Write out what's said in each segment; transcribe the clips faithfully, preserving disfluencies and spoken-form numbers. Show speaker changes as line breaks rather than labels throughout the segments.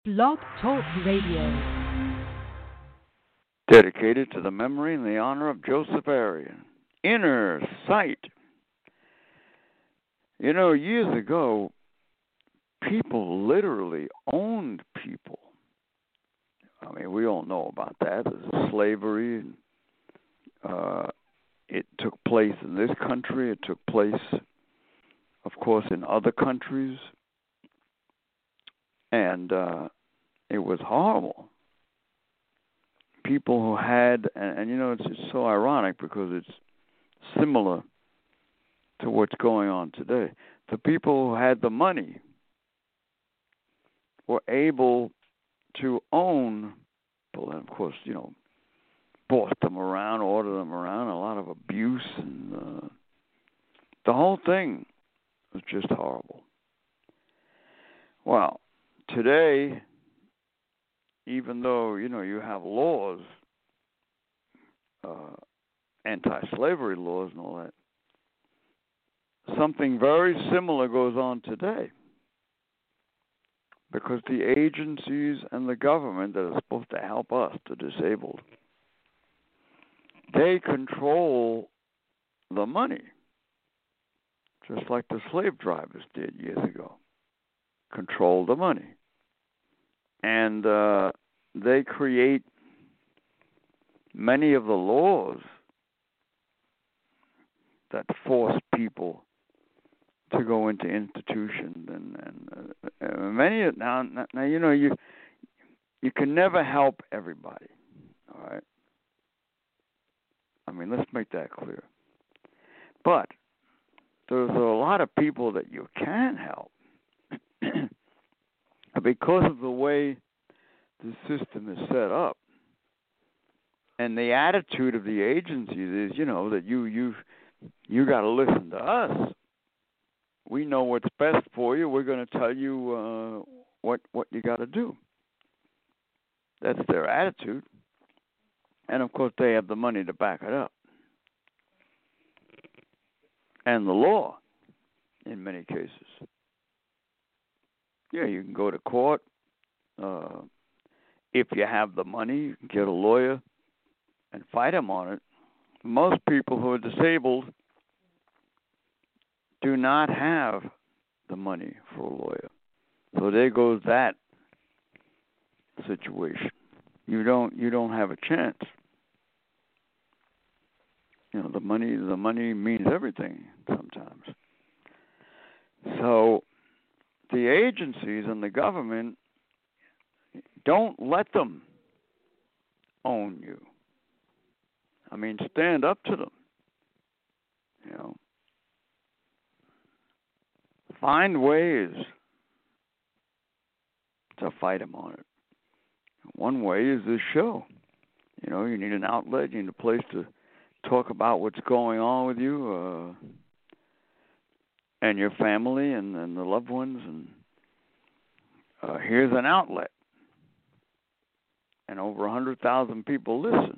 Blog Talk Radio.
Dedicated to the memory and the honor of Joseph Arian. Inner Sight. You know, years ago, people literally owned people. I mean, we all know about that. There's slavery. Uh, it took place in this country. It took place, of course, in other countries. And uh, it was horrible. People who had, and, and you know, it's, it's so ironic because it's similar to what's going on today. The people who had the money were able to own people, and of course, you know, boss them around, order them around, a lot of abuse, and uh, the whole thing was just horrible. Well, today, even though, you know, you have laws, uh, anti-slavery laws and all that, something very similar goes on today. Because the agencies and the government that are supposed to help us, the disabled, they control the money, just like the slave drivers did years ago. Control the money. And uh, they create many of the laws that force people to go into institutions, and, and uh, many now, now you know you you can never help everybody. All right. I mean, let's make that clear. But there's a lot of people that you can help. Because of the way the system is set up, and the attitude of the agencies is, you know, that you you you got to listen to us. We know what's best for you. We're going to tell you uh, what what you got to do. That's their attitude, and of course they have the money to back it up, and the law, in many cases. Yeah, you can go to court. Uh, if you have the money, you can get a lawyer and fight them on it. Most people who are disabled do not have the money for a lawyer. So there goes that situation. You don't you don't have a chance. You know, the money the money means everything sometimes. So the agencies and the government don't let them own you. I mean, stand up to them. You know, find ways to fight them on it. One way is this show. You know, you need an outlet. You need a place to talk about what's going on with you. Uh, and your family and, and the loved ones, and uh, here's an outlet. And over one hundred thousand people listen.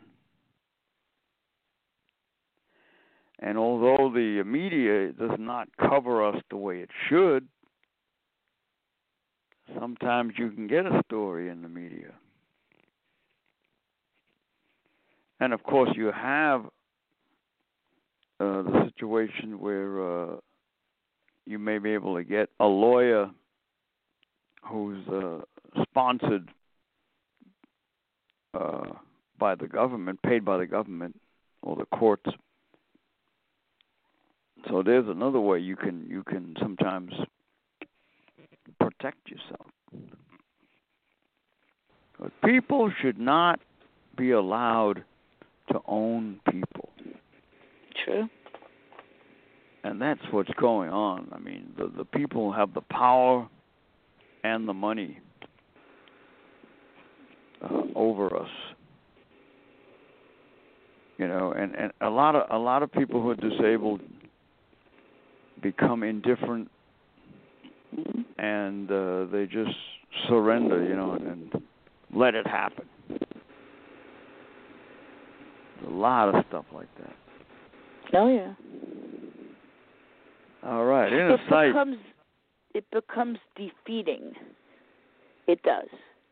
And although the media does not cover us the way it should, sometimes you can get a story in the media. And of course you have uh, the situation where uh, you may be able to get a lawyer who's uh, sponsored uh, by the government, paid by the government or the courts. So there's another way you can you can sometimes protect yourself. But people should not be allowed to own people.
True.
And that's what's going on. I mean, the, the people have the power and the money uh, over us. You know, and, and a lot of a lot of people who are disabled become indifferent, and uh, they just surrender, you know, and, and let it happen. A lot of stuff like that.
Oh yeah.
All right, inner
it
sight.
becomes it becomes defeating. It does.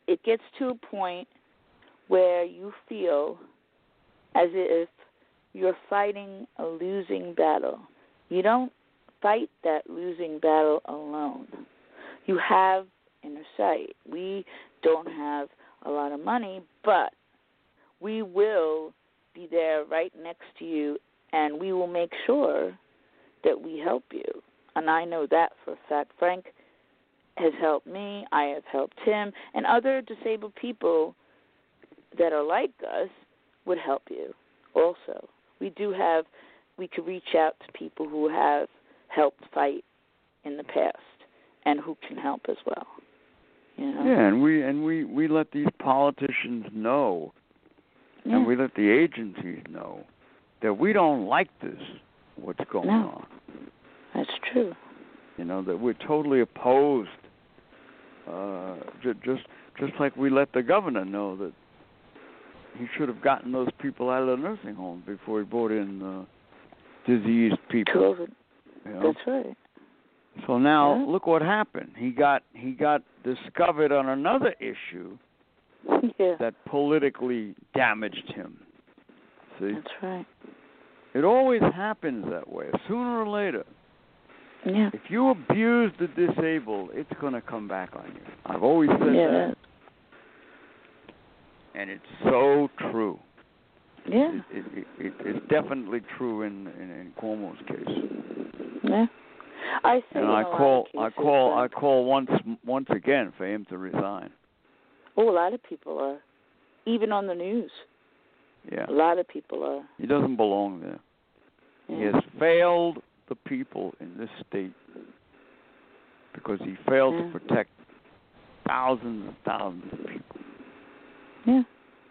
it gets to a point where you feel as if you're fighting a losing battle. You don't fight that losing battle alone. You have inner sight. We don't have a lot of money, but we will be there right next to you, and we will make sure that we help you. And I know that for a fact. Frank has helped me. I have helped him. And other disabled people that are like us would help you also. We do have, we could reach out to people who have helped fight in the past and who can help as well. You know?
Yeah, and we and we, we let these politicians know,
yeah.
and we let the agencies know that we don't like this, what's going
no.
on.
That's true.
You know, that we're totally opposed. Uh, just, just just like we let the governor know that he should have gotten those people out of the nursing home before he brought in uh, diseased people.
COVID.
You know?
That's right.
So now
yeah.
look what happened. He got he got discovered on another issue
yeah.
that politically damaged him. See?
That's right.
It always happens that way. Sooner or later.
Yeah.
If you abuse the disabled, it's going to come back on you. I've always said
yeah.
that. And it's so true.
Yeah.
It, it, it, it, it's definitely true in, in, in Cuomo's case.
Yeah. I see.
And I call, I call, I call once, once again for him to resign.
Oh, a lot of people are, even on the news.
Yeah.
A lot of people are.
He doesn't belong there.
Yeah.
He has failed the people in this state because he failed
yeah.
to protect thousands and thousands of people.
Yeah.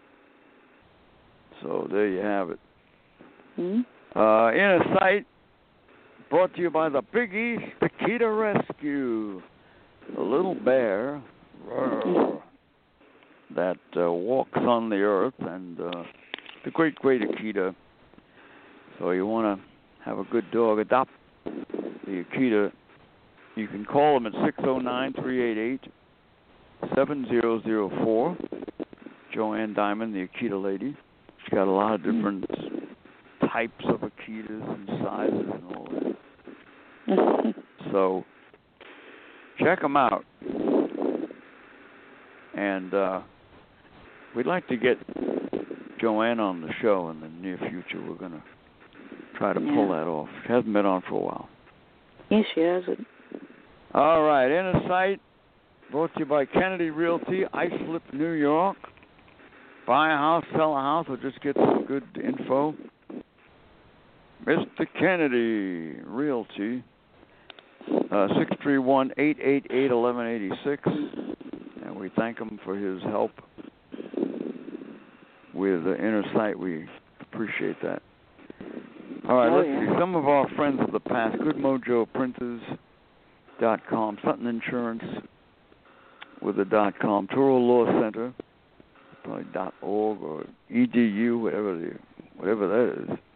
So there you have it.
Mm-hmm.
Uh, Inner Sight, brought to you by the Big East Akita Rescue. The little bear rrr, that uh, walks on the earth, and uh, the great, great Akita. So you want to have a good dog, adopt the Akita. You can call them at six oh nine, three eight eight, seven oh oh four. Joanne Diamond, the Akita lady. She's got a lot of different types of Akitas and sizes and all that. So check them out. And uh, we'd like to get Joanne on the show in the near future. We're going to try to pull
yeah.
that off. She hasn't been on for a while.
Yes, she hasn't.
All right, Inner Sight, brought to you by Kennedy Realty, Islip, New York. Buy a house, sell a house, or just get some good info. Mister Kennedy Realty, uh, six three one, eight eight eight, one one eight six. And we thank him for his help with uh, Inner Sight. We appreciate that. All right,
oh,
let's
yeah.
see. Some of our friends of the past, Good Mojo Printers dot com, Sutton Insurance with a dot com, Turo Law Center, probably dot org or E D U, whatever the whatever that is.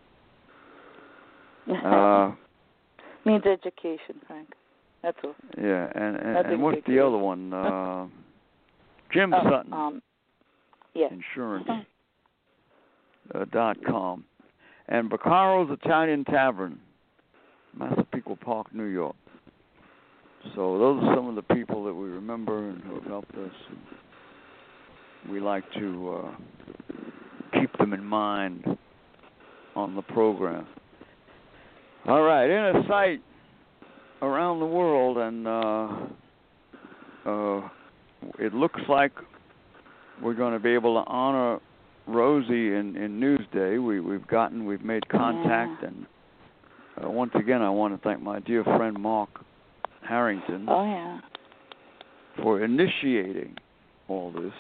Uh,
means education, Frank. That's all.
Yeah, and and,
Nothing
and what's the
ridiculous.
other one? Uh, Jim
oh,
Sutton
um, yeah.
Insurance uh, dot com, and Baccaro's Italian Tavern, Massapequa Park, New York. So those are some of the people that we remember and who have helped us. And we like to uh, keep them in mind on the program. All right, Inner Sight around the world, and uh, uh, it looks like we're going to be able to honor Rosie in, in Newsday. We, we've gotten, we've made contact,
yeah.
and uh, once again, I want to thank my dear friend Mark Harrington
oh, yeah.
for initiating all this.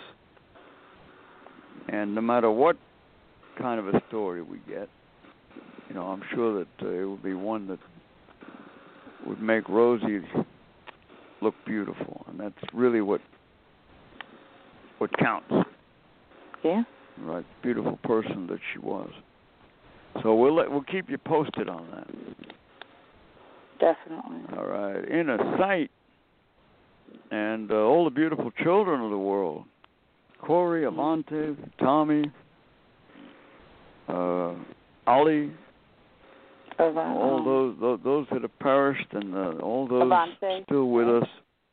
And no matter what kind of a story we get, you know, I'm sure that uh, it would be one that would make Rosie look beautiful, and that's really what what counts.
Yeah.
Right, beautiful person that she was. So we'll let, we'll keep you posted on that.
Definitely.
All right, Inner Sight, and uh, all the beautiful children of the world. Corey, Avante, Tommy, uh, Ali,
Of, uh,
all those, those those that have perished, and uh, all those
Avante.
still with us.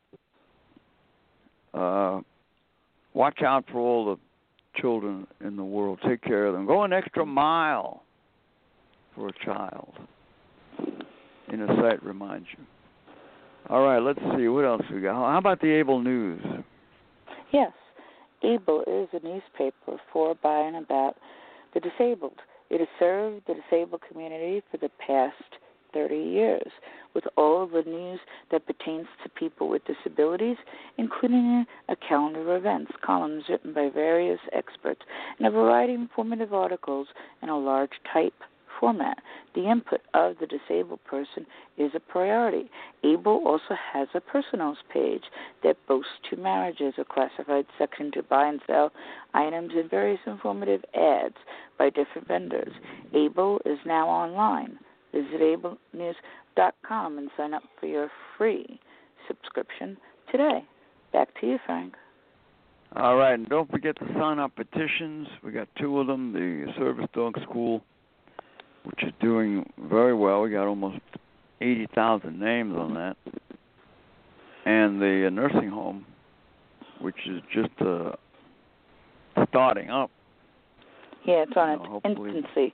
Uh, watch out for all the children in the world. Take care of them. Go an extra mile for a child. Inner Sight reminds you. All right, let's see. What else we got? How about the Able News?
Yes. Able is a newspaper for, by, and about the disabled. It has served the disabled community for the past thirty years with all of the news that pertains to people with disabilities, including a calendar of events, columns written by various experts, and a variety of informative articles in a large type format. The input of the disabled person is a priority. Able also has a personals page that boasts two marriages, a classified section to buy and sell items, and various informative ads by different vendors. Able is now online. Visit able news dot com and sign up for your free subscription today. Back to you, Frank.
All right, and don't forget to sign up petitions. We got two of them. The Service Dog School, which is doing very well. We got almost eighty thousand names on that. And the nursing home, which is just uh, starting up.
Yeah, it's on
You know,
its infancy.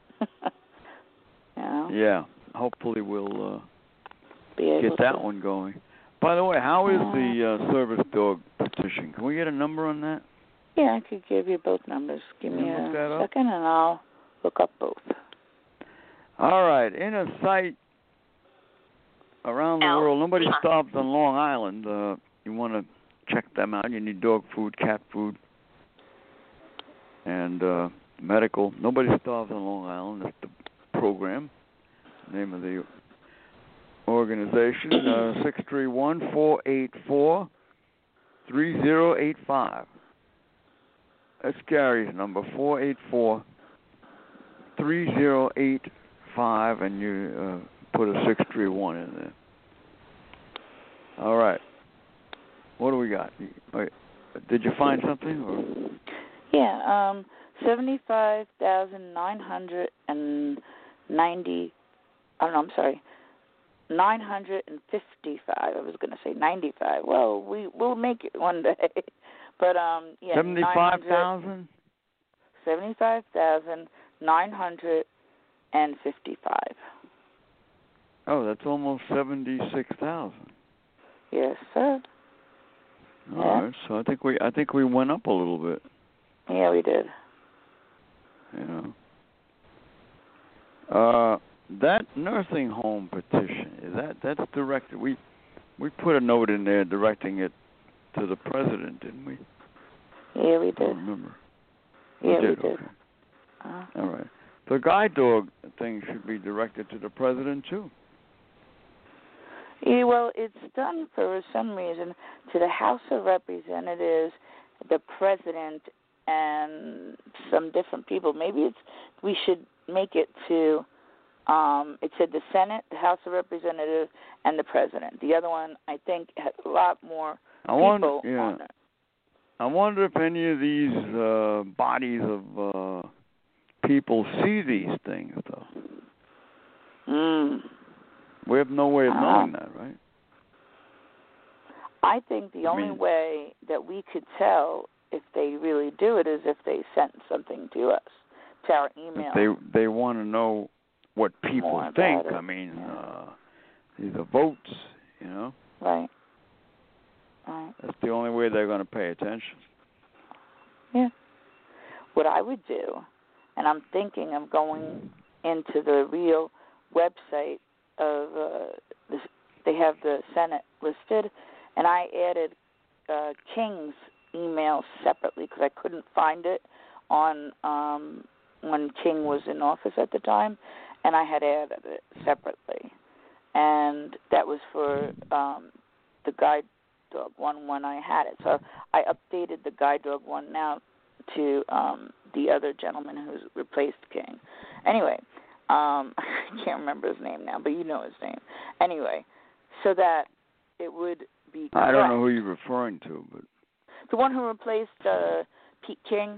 Yeah.
Yeah, hopefully we'll uh,
Be able
get that
to.
one going. By the way, how is
Uh,
the uh, Service Dog petition? Can we get a number on that?
Yeah, I could give you both numbers. Give
Can
me
you look that
a
up?
second, and I'll look up both.
All right, Inner Sight around the world. Nobody stops on Long Island. Uh, you want to check them out. You need dog food, cat food, and uh, medical. Nobody starves on Long Island. That's the program. Name of the organization, uh, six three one, four eight four, three zero eight five. That's Gary's number, four eight four, three zero eight five, and you uh, put a six three one in there. All right. What do we got? Wait, did you find something? Or?
Yeah, um, seventy-five thousand nine hundred ninety, oh, no, I'm sorry, nine hundred fifty-five. I was going to say ninety-five. Well, we, we'll make it one day. But, um, yeah.
seventy-five thousand?
seventy-five thousand nine hundred fifty-five.
Oh, that's almost seventy-six thousand.
Yes, sir.
All
yeah.
right, so I think we I think we went up a little bit.
Yeah, we did.
You know. Uh, that nursing home petition, is that that's directed? We we put a note in there directing it to the president, didn't we?
Yeah, we
I
did.
don't remember.
Yeah,
we did.
we did.
Okay.
Uh-huh.
All right. The guide dog thing should be directed to the president too.
Yeah, well, it's done for some reason to the House of Representatives, the president, and some different people. Maybe it's we should make it to. Um, it said the Senate, the House of Representatives, and the president. The other one, I think, has a lot more
I
people
wonder, yeah.
on it.
I wonder if any of these uh, bodies of uh, people see these things, though.
Mm.
We have no way of
Uh,
knowing that, right?
I think the
I
only
mean-
way that we could tell if they really do it is if they sent something to us, to our email.
If they they want to know what people
More about
think.
it,
I mean,
yeah.
uh, these are votes, you know.
Right. Right.
That's the only way they're going to pay attention.
Yeah. What I would do, and I'm thinking of going into the real website of uh, the, they have the Senate listed, and I added uh, King's email separately because I couldn't find it on um, when King was in office at the time, and I had added it separately, and that was for um, the guide dog one when I had it. So I updated the guide dog one now to um, the other gentleman who's replaced King. Anyway, um, I can't remember his name now, but you know his name. Anyway, so that it would be correct.
I don't know who you're referring to, but
The one who replaced uh, Pete King.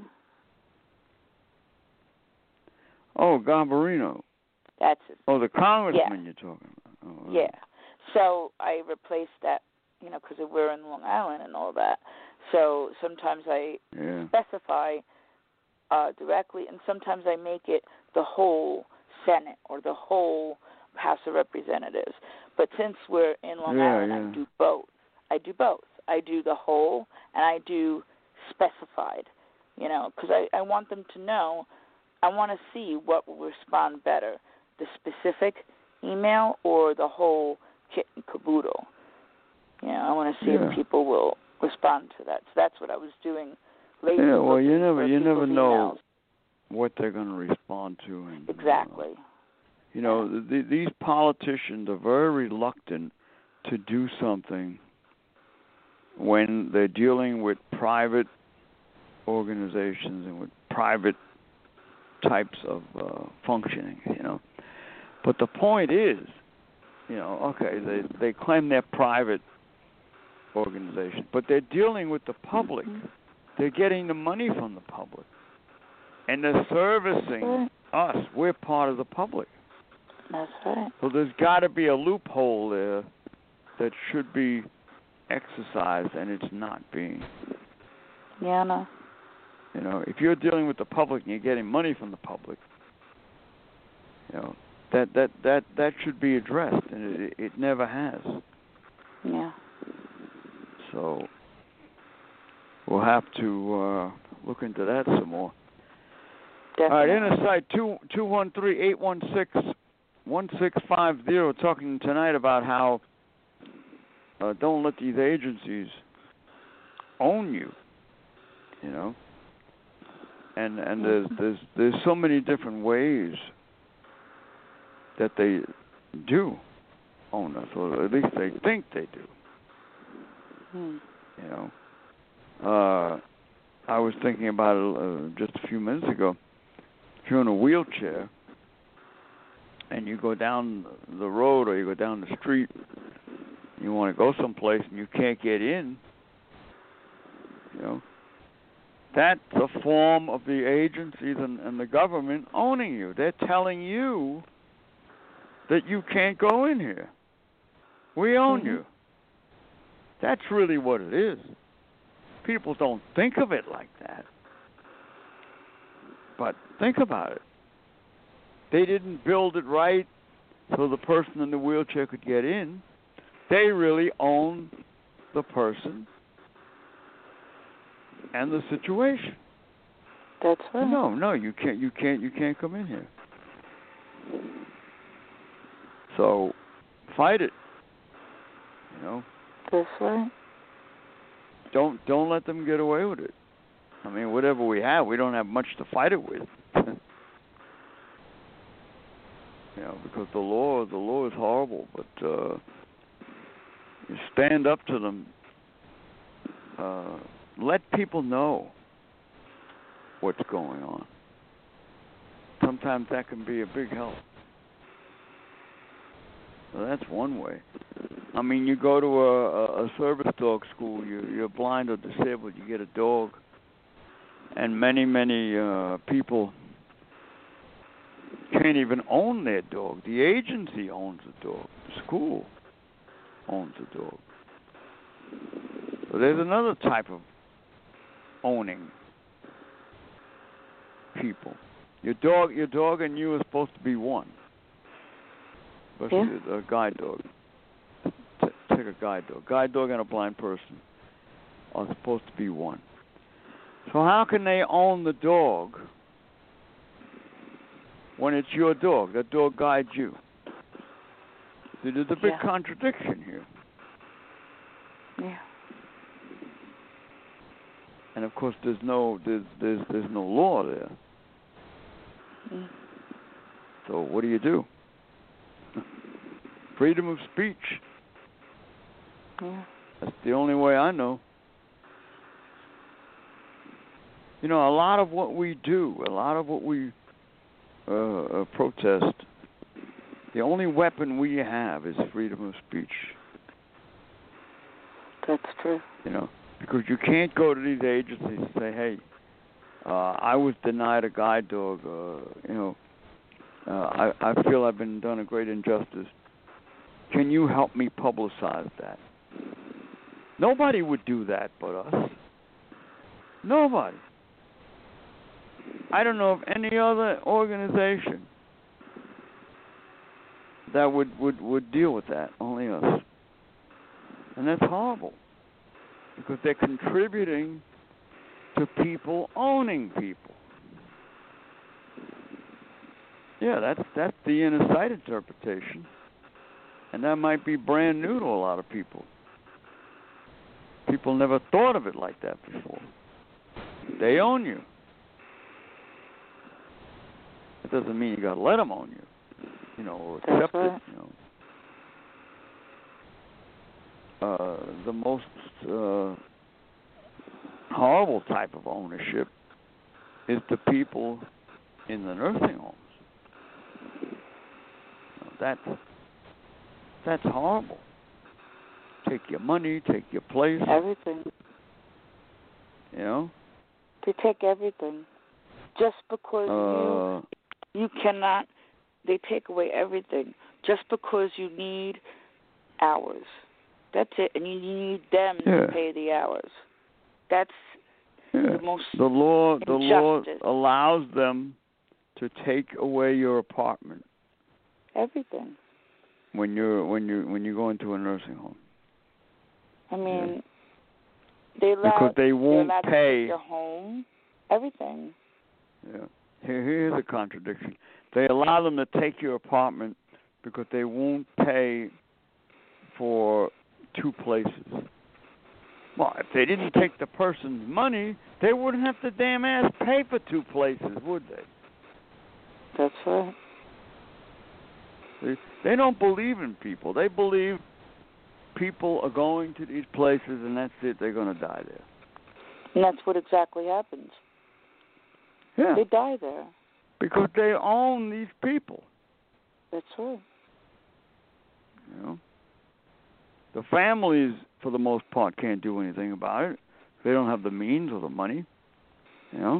Oh, Garbarino.
That's his.
Oh, the congressman
yeah.
you're talking about. Oh,
yeah. So I replaced that, you know, because we're in Long Island and all that. So sometimes I
yeah.
specify uh, directly, and sometimes I make it the whole Senate or the whole House of Representatives. But since we're in Long
yeah,
Island,
yeah.
I do both. I do both. I do the whole, and I do specified, you know, because I, I want them to know. I want to see what will respond better, the specific email or the whole kit and caboodle. You know, I want to see
yeah.
if people will respond to that. So that's what I was doing lately.
Yeah, well, you never, you never
emails.
know what they're going to respond to. And,
exactly.
Uh, you know,
yeah.
the, these politicians are very reluctant to do something when they're dealing with private organizations and with private types of uh, functioning, you know. But the point is, you know, okay, they they claim they're private organizations, but they're dealing with the public.
Mm-hmm.
They're getting the money from the public, and they're servicing
right.
us. We're part of the public.
That's right.
So there's got to be a loophole there that should be exercised, and it's not being.
Yeah, no.
You know, if you're dealing with the public and you're getting money from the public, you know, that that that, that should be addressed, and it, it never has.
Yeah.
So we'll have to uh, look into that some more.
Definitely.
All right, inner site two two one three eight one six one six five zero. Talking tonight about how uh, don't let these agencies own you. You know. And and there's there's there's so many different ways that they do own us, or at least they think they do.
Hmm.
You know, uh, I was thinking about it uh, just a few minutes ago. If you're in a wheelchair and you go down the road or you go down the street, you want to go someplace and you can't get in, you know. That's a form of the agencies and, and the government owning you. They're telling you that you can't go in here. We own
mm-hmm.
you. That's really what it is. People don't think of it like that. But think about it. They didn't build it right so the person in the wheelchair could get in. They really own the person and the situation.
That's right.
No, no, you can't. You can't. You can't come in here. So, fight it. You know.
That's right.
Don't don't let them get away with it. I mean, whatever we have, we don't have much to fight it with. You know, because the law the law is horrible. But uh, you stand up to them. Uh, Let people know what's going on. Sometimes that can be a big help. So that's one way. I mean, you go to a, a service dog school, you, you're blind or disabled, you get a dog, and many, many uh, people can't even own their dog. The agency owns the dog. The school owns the dog. So there's another type of owning people. Your dog, your dog, and you are supposed to be one. Especially yeah. a guide dog. T- take a guide dog. Guide dog and a blind person are supposed to be one. So how can they own the dog when it's your dog? That dog guides you. See, there's a big
yeah.
contradiction here.
Yeah.
And of course, there's no there's there's, there's no law there.
Mm.
So what do you do? Freedom of speech.
Yeah.
That's the only way I know. You know, a lot of what we do, a lot of what we uh, uh, protest, the only weapon we have is freedom of speech.
That's true.
You know, Because you can't go to these agencies and say, hey, uh, I was denied a guide dog, uh, you know, uh, I, I feel I've been done a great injustice. Can you help me publicize that? Nobody would do that but us. Nobody. I don't know of any other organization that would, would, would deal with that, only us. And that's horrible, because they're contributing to people owning people. Yeah, that's that's the inner sight interpretation. And that might be brand new to a lot of people. People never thought of it like that before. They own you. It doesn't mean you got to let them own you, you know, or accept
right.
it. You know, uh, the most uh, horrible type of ownership is the people in the nursing homes. You know, that's that's horrible. Take your money, take your place.
Everything.
You know?
They take everything. Just because
uh,
you you cannot, they take away everything. Just because you need hours. That's it. And you need them
yeah.
to pay the hours. That's
yeah.
the most
The law, the law
injustice.
allows them to take away your apartment.
Everything.
When you're when you when you go into a nursing home.
I mean,
yeah.
they allow
because they won't
allowed
pay
to take your home, everything.
Yeah. Here, here's a contradiction. They allow them to take your apartment because they won't pay for two places. Well, if they didn't take the person's money, they wouldn't have to damn ass pay for two places, would they?
That's right.
They, they don't believe in people. They believe people are going to these places and that's it. They're going to die there.
And that's what exactly happens.
Yeah.
They die there.
Because they own these people.
That's right.
You know? The families, for the most part, can't do anything about it. They don't have the means or the money. You know?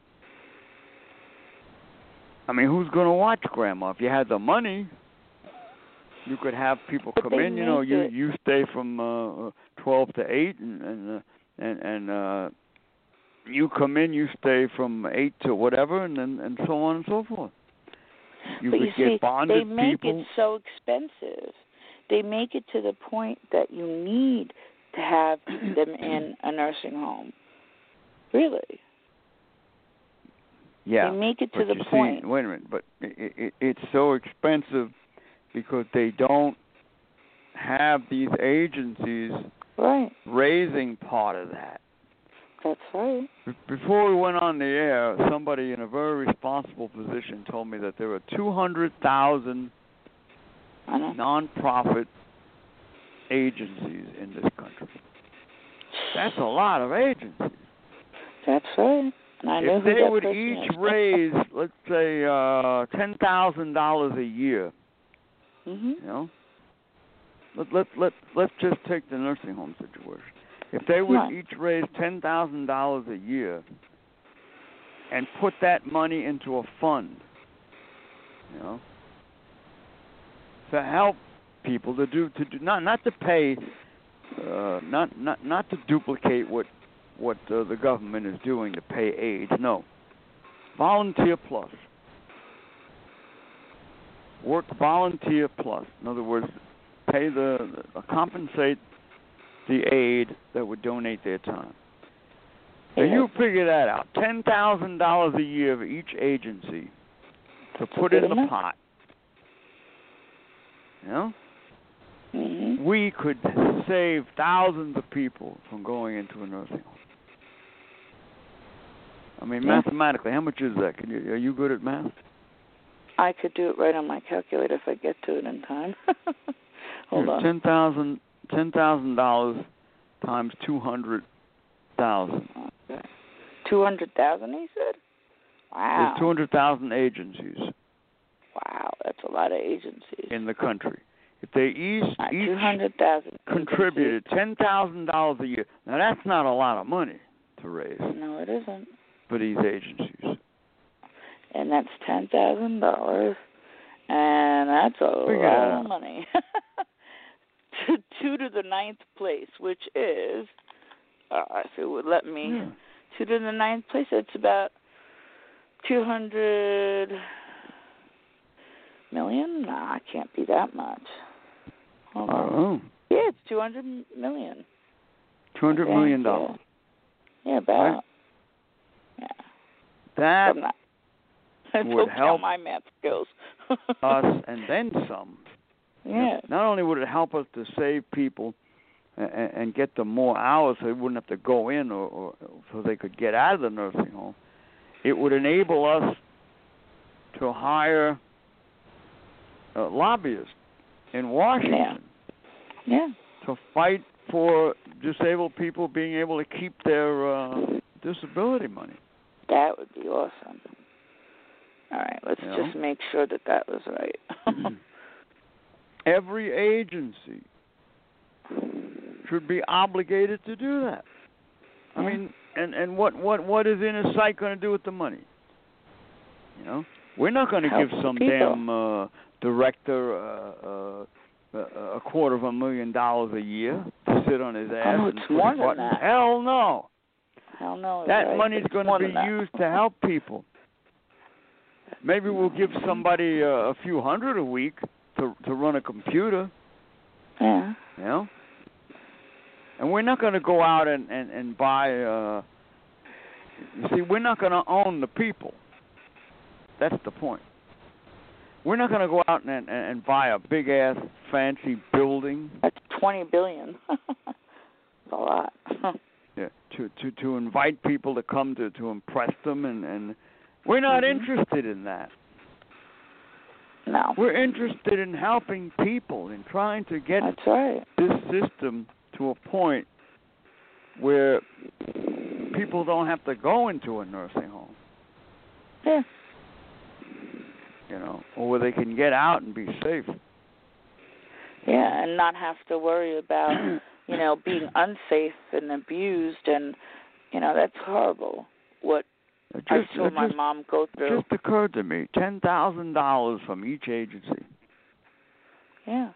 I mean, who's going to watch Grandma? If you had the money, you could have people
but
come in. You know, you
it.
you stay from uh, twelve to eight, and and uh, and, and uh, you come in. You stay from eight to whatever, and then and so on and so forth. You
but
could
you
get
see,
bonded
they make
people.
it so expensive. They make it to the point that you need to have them in a nursing home. Really.
Yeah.
They make it to
but
the
you
point.
See, wait a minute, but it, it, it's so expensive because they don't have these agencies
right.
raising part of that.
That's right.
Before we went on the air, somebody in a very responsible position told me that there are two hundred thousand non-profit agencies in this country. That's a lot of agencies.
That's right. And I know
if
who
they
that
would
person
each
is.
raise, let's say, uh, ten thousand dollars a year,
mm-hmm.
you know, let let let let's just take the nursing home situation. If they would
right.
each raise ten thousand dollars a year and put that money into a fund, you know, to help people to do to do not not to pay, uh, not not not to duplicate what what uh, the government is doing to pay aides. No, volunteer plus. Work volunteer plus. In other words, pay the uh, compensate the aide that would donate their time. Now you figure that out. Ten thousand dollars a year of each agency to put in the pot. You know?
Mm-hmm.
We could save thousands of people from going into a nursing home. I mean,
yeah.
mathematically, how much is that? Can you, are you good at math?
I could do it right on my calculator if I get to it in time. Hold
Here,
on.
Ten thousand, ten thousand dollars times two hundred thousand.
Okay. Two hundred thousand, he said. Wow.
There's two hundred thousand agencies.
Wow, that's a lot of agencies
in the country. if they each,
Uh,
each
two hundred thousand
contributed ten thousand dollars a year, now that's not a lot of money to raise
No, it isn't.
for these agencies.
And that's ten thousand dollars, and that's a
Figure
lot
that
of money. to, two to the ninth place, which is, uh, if it would let me,
Yeah.
two to the ninth place, it's about two hundred million? Nah, it can't be that much. Hold
I
on.
don't know.
Yeah, it's two hundred million.
Two hundred million dollars.
Yeah, yeah about.
Right.
Yeah.
That
I'm not.
would
Don't
help
count my math skills.
us and then some.
Yeah.
Not only would it help us to save people and, and get them more hours so they wouldn't have to go in or, or so they could get out of the nursing home, it would enable us to hire uh, lobbyists in Washington
Yeah.
to fight for disabled people being able to keep their uh, disability money.
That would be awesome. All right, let's
You know?
just make sure that that was right.
Every agency should be obligated to do that. I
Yeah.
mean, and, and what, what, what is Inner Sight going to do with the money? You know, we're not going to
Help
give
the
some
people.
damn uh, director uh, uh, a quarter of a million dollars a year to sit on his ass.
Oh,
and
it's
push
more than
buttons.
that.
Hell no.
Hell no.
That
right.
money's
It's
going
more
to
than
be
that.
used to help people. Maybe we'll give somebody uh, a few hundred a week to to run a computer.
Yeah.
You know? And we're not going to go out and, and, and buy, uh, you see, we're not going to own the people. That's the point. We're not going to go out and, and, and buy a big-ass fancy building.
That's twenty billion. That's a lot.
Yeah, to, to, to invite people to come to, to impress them, and, and we're not
Mhm.
interested in that.
No.
We're interested in helping people and trying to get
That's right.
this system to a point where people don't have to go into a nursing home,
Yeah.
you know, or where they can get out and be safe.
Yeah, and not have to worry about, you know, being unsafe and abused, and, you know, that's horrible. What
It
I
just,
saw
it
my
just,
mom go through.
just occurred to me, ten thousand dollars from each agency.
Yeah.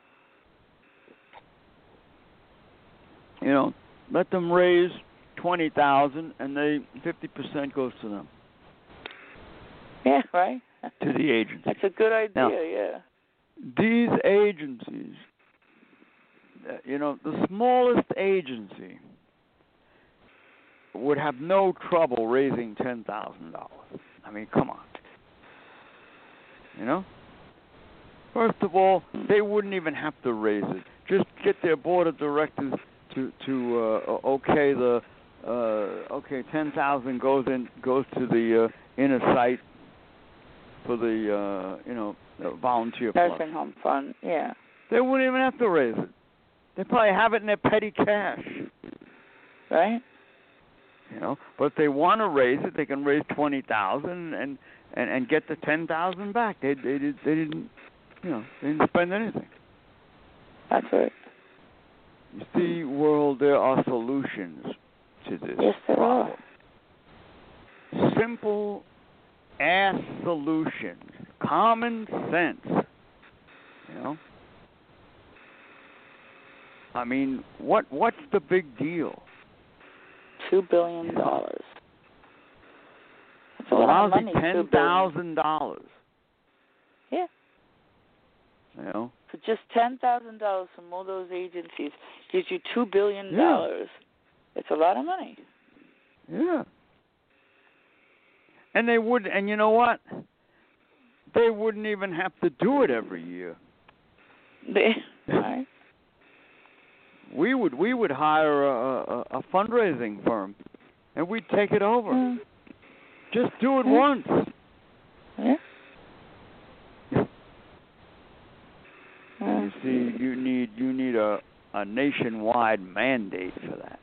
You know, let them raise twenty thousand, and they fifty percent goes to them,
Yeah, right?
to the agency.
That's a good idea,
Now,
yeah.
These agencies, uh, you know, the smallest agency would have no trouble raising ten thousand dollars. I mean, come on. You know? First of all, they wouldn't even have to raise it. Just get their board of directors to to uh, okay the uh, okay ten thousand goes in goes to the uh, Inner Sight for the uh, you know the volunteer plus.
Nursing home fund, yeah.
They wouldn't even have to raise it. They probably have it in their petty cash.
Right?
You know, but if they want to raise it, they can raise twenty thousand and, and and get the ten thousand back. They they did they didn't you know they didn't spend anything.
That's right.
You see, world, there are solutions to this
Yes, there
problem.
are.
Simple ass solutions, common sense. You know, I mean, what what's the big deal?
Two billion dollars. That's a
A
lot of
lousy
money.
ten thousand dollars.
Yeah.
You know,
For just ten thousand dollars from all those agencies gives you two billion dollars.
Yeah.
It's a lot of money.
yeah. And they would, and you know what? They wouldn't even have to do it every year.
They, right?
We would, we would hire a, a, a fundraising firm, and we'd take it over.
Mm.
Just do it
Yeah.
once.
Yeah.
You see, you need you need a, a nationwide mandate for that.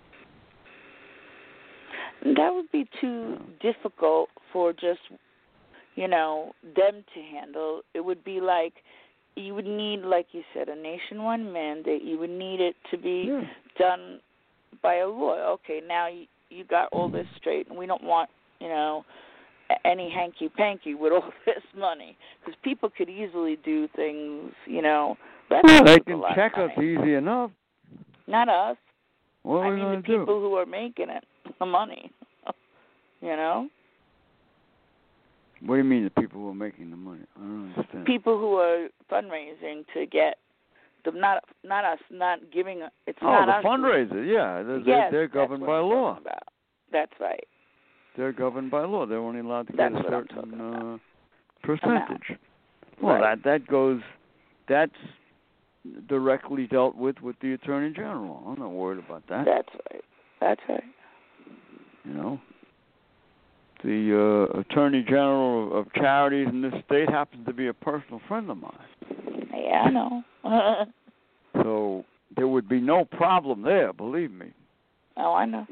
That would be too difficult for just, you know, them to handle. It would be like you would need, like you said, a nationwide mandate. You would need it to be
Yeah.
done by a lawyer. Okay, now you, you got all this straight, and we don't want, you know, any hanky-panky with all this money. Because people could easily do things, you know.
Well, they can check us easy enough.
Not us.
What are
I
we
mean
going
the
to do?
people who are making it, the money. You know?
What do you mean the people who are making the money? I don't understand.
People who are fundraising to get the not not us not giving it's
oh,
not
the
us.
fundraiser, yeah, they're,
yes,
they're governed
that's
by
what I'm
law.
talking about. That's right.
They're governed by law. They're only allowed to
That's
get a
what I'm
certain
talking about.
uh, percentage.
Amount.
Well,
Right.
that that goes. That's directly dealt with with the Attorney General. I'm not worried about that.
That's right. That's right.
You know, the uh, Attorney General of, of charities in this state happens to be a personal friend of mine.
Yeah, I know.
So there would be no problem there, believe me.
Oh, I know.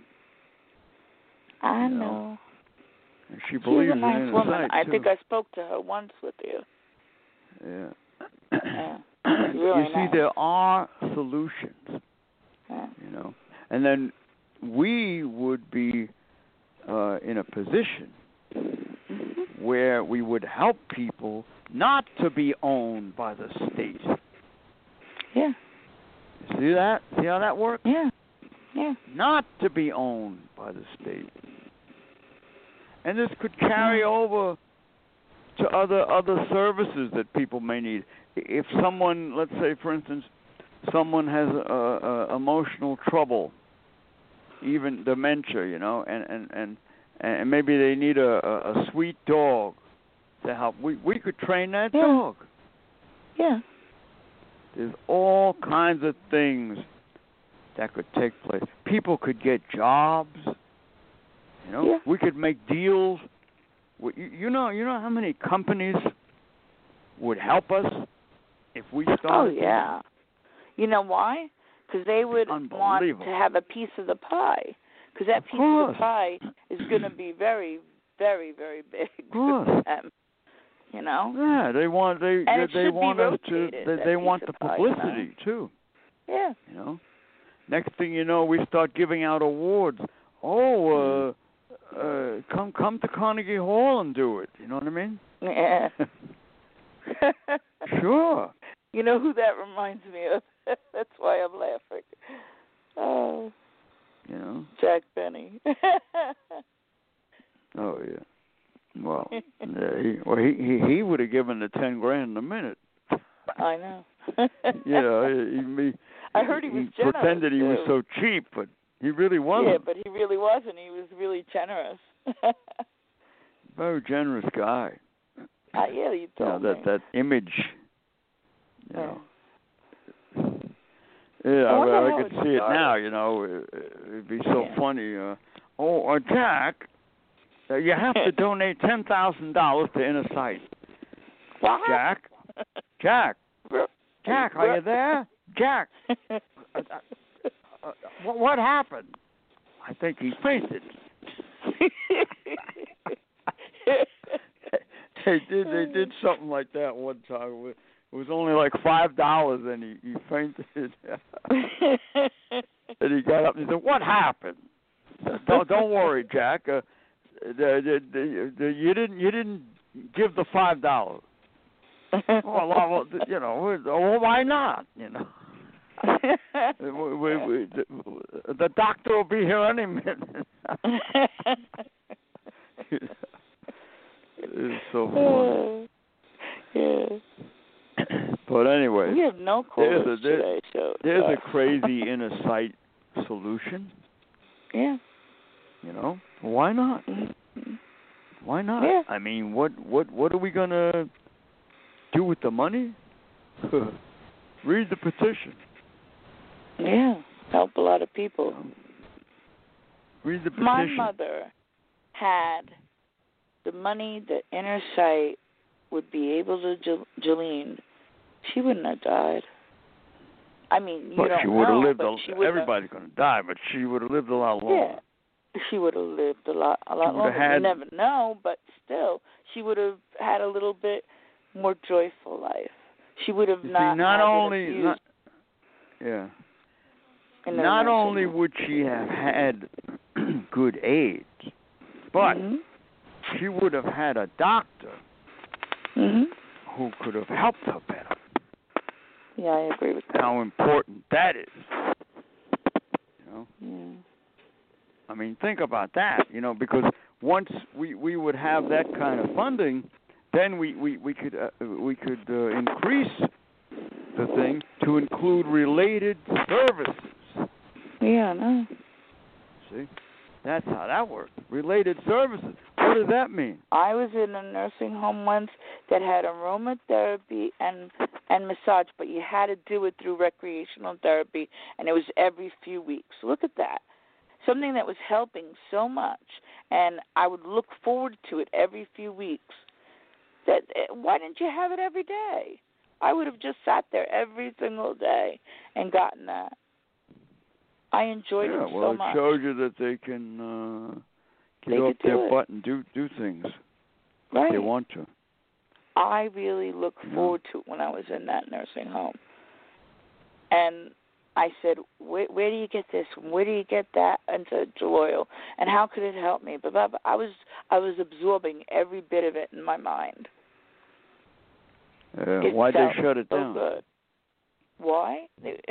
I
You know.
know.
And she
She's
believes
a nice
in inner
woman.
sight,
I
too.
think I spoke to her once with you.
Yeah.
Yeah. Really
you see,
nice.
there are solutions,
Yeah.
you know, and then we would be uh, in a position
Mm-hmm.
where we would help people not to be owned by the state.
Yeah.
You see that? See how that works?
Yeah. Yeah.
Not to be owned by the state. And this could carry
Yeah.
over to other other services that people may need. If someone, let's say, for instance, someone has uh, uh, emotional trouble, even dementia, you know, and and and, and maybe they need a, a, a sweet dog to help. We we could train that
Yeah.
dog.
Yeah.
There's all kinds of things that could take place. People could get jobs. You know,
Yeah.
we could make deals. You, you know, you know how many companies would help us if we
Oh,
started.
yeah. You know why? Because they would want
Unbelievable.
to have a piece of the pie. Because that
Of
piece
course.
of the pie is going to be very, very, very big
course.
for them. You know?
Yeah, they want they
And
they,
it
they
should be
want us to
rotated,
they,
that
they
piece
want
of
the
pie, you know?
publicity too.
Yeah.
You know, next thing you know, we start giving out awards. Oh, uh, uh, come come to Carnegie Hall and do it. You know what I mean?
Yeah.
Sure.
You know who that reminds me of? That's why I'm laughing. Oh,
You know.
Jack Benny.
Oh yeah. Well, yeah, he, well he he, he would have given the ten grand in a minute.
I know.
You know, he, he,
I heard he was
he
generous,
pretended he was
too.
so cheap, but he really wasn't.
Yeah, but he really wasn't. He was really generous.
Very generous guy.
uh, yeah, you
You
told
know, that
me.
that image. You
Yeah.
know. Yeah,
I wonder
well, I
how
could
it
see it
started.
now. You know, it, it'd be so
Yeah.
funny. Uh, oh, uh, Jack, uh, you have to donate ten thousand dollars to Inner Sight.
What?
Jack, Jack, Jack, are you there? Jack, uh, uh, uh, what, what happened? I think he fainted. They did. They did something like that one time. It was only like five dollars, and he, he fainted. And he got up and he said, "What happened?" Don't, don't worry, Jack. Uh, the, the, the, the, you didn't. You didn't give the five dollars. Well, well, you know. Well, why not? You know. we, we, we, the, the doctor will be here any minute. It's so funny.
Yeah.
But anyway,
We have no
there's
clues
a, there,
today, so
there's
uh,
a crazy Inner Sight solution.
Yeah.
You know, why not?
Mm-hmm.
Why not?
Yeah.
I mean, what what what are we gonna do with the money? Read the petition.
Yeah. Help a lot of people.
You know? Read the petition.
My mother had the money that Inner Sight would be able to, jo- Jolene, she wouldn't have died. I mean, you
But
don't
she would have
know,
lived.
but
A,
she would have.
everybody's going to die, but she would have lived a lot longer.
Yeah, she would have lived a lot, a lot
She would have
longer.
had-
You never know, but still, she would have had a little bit more joyful life. She would have
You
not.
see, not
had
only,
been
not,
abused
yeah,
in the
not
nursing
only
home.
would she have had good aids, but
Mhm.
she would have had a doctor
Mhm.
who could have helped her better.
Yeah, I agree with that.
How important that is. You know?
Yeah.
I mean, think about that, you know, because once we, we would have that kind of funding, then we we we could uh, we could uh, increase the thing to include related services.
Yeah, no.
See, that's how that works. Related services. What does that mean?
I was in a nursing home once that had aromatherapy and and massage, but you had to do it through recreational therapy, and it was every few weeks. Look at that. Something that was helping so much, and I would look forward to it every few weeks. That why didn't you have it every day? I would have just sat there every single day and gotten that. I enjoyed
Yeah,
it
well,
so much.
it shows you that they can uh, get
They
off
could do
their
it.
butt and do do things
Right.
if they want to.
I really look
Yeah.
forward to it when I was in that nursing home. And I said, where, where do you get this? Where do you get that? And said, Jaloil. And how could it help me? But I was I was absorbing every bit of it in my mind.
Uh,
It
why'd they
felt
shut it
so
down?
good. Why?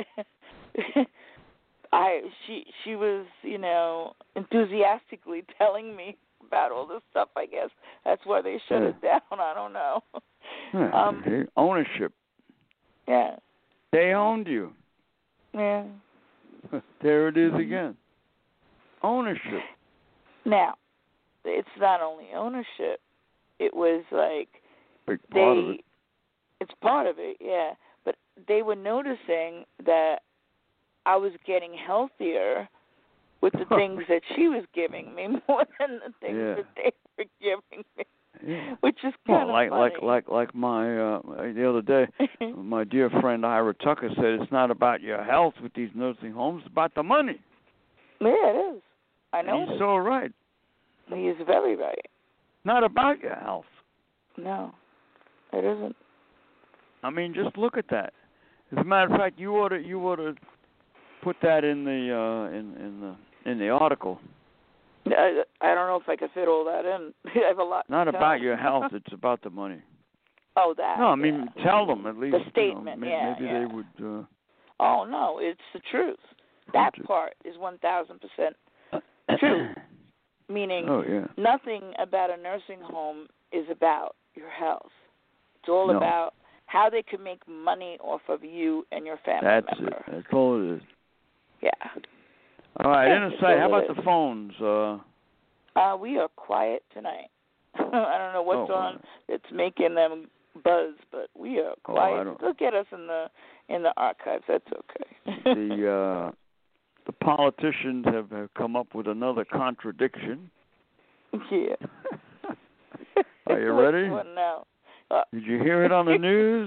I she she was, you know, enthusiastically telling me about all this stuff. I guess that's why they shut
Yeah.
it down. I don't know.
Yeah,
Um,
see? Ownership.
yeah,
They owned you.
yeah.
There it is again. Ownership.
Now, it's not only ownership. It was like
Big
they.
part of it.
It's part of it, yeah. But they were noticing that I was getting healthier with the things that she was giving me more than the things
Yeah.
that they were giving me,
Yeah.
which is
Well,
kind of
like
funny.
like like like my uh, the other day, my dear friend Ira Tucker said it's not about your health with these nursing homes, it's about the money.
Yeah, it is. I know
And
it
he's
is.
so right.
He is very right.
Not about your health.
No, it isn't.
I mean, just look at that. As a matter of fact, you ought to you ought to put that in the uh, in in the in the article.
I, I don't know if I could fit all that in. I have a lot.
Not
to tell.
about your health; it's about the money.
Oh, that.
No, I mean,
yeah.
tell them at least.
The statement,
You know,
yeah,
maybe
yeah.
they would. Uh,
Oh no, it's the truth. That
print it.
part is one thousand percent true. Meaning,
Oh yeah.
nothing about a nursing home is about your health. It's all
No.
about how they can make money off of you and your family
That's
member.
it. That's all it is.
Yeah.
All right,
Yeah,
Inner
that's
Sight, how
all it
about
is.
the phones? Uh,
Uh, we are quiet tonight. I don't know what's
Oh,
on that's making them buzz, but we are
Oh,
quiet.
I don't-
Look at us in the in the archives. That's okay.
the uh, the politicians have, have come up with another contradiction.
yeah.
Are you
Which
ready?
one now? Uh,
Did you hear it on the news?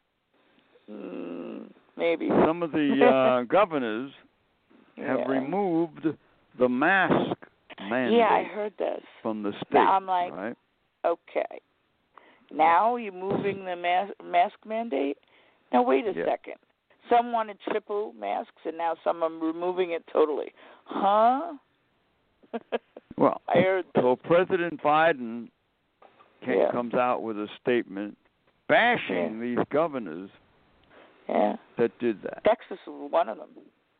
mm, maybe.
Some of the uh, governors have
Yeah.
removed the mask mandate
Yeah, I heard this.
from the state.
Now I'm like,
right?
okay. Now you're moving the mask, mask mandate? Now wait a
Yeah.
second. Some wanted triple masks, and now some are removing it totally. Huh?
Well,
I heard this.
so President Biden ca-
Yeah.
comes out with a statement bashing these governors
Yeah.
that did that.
Texas was one of them.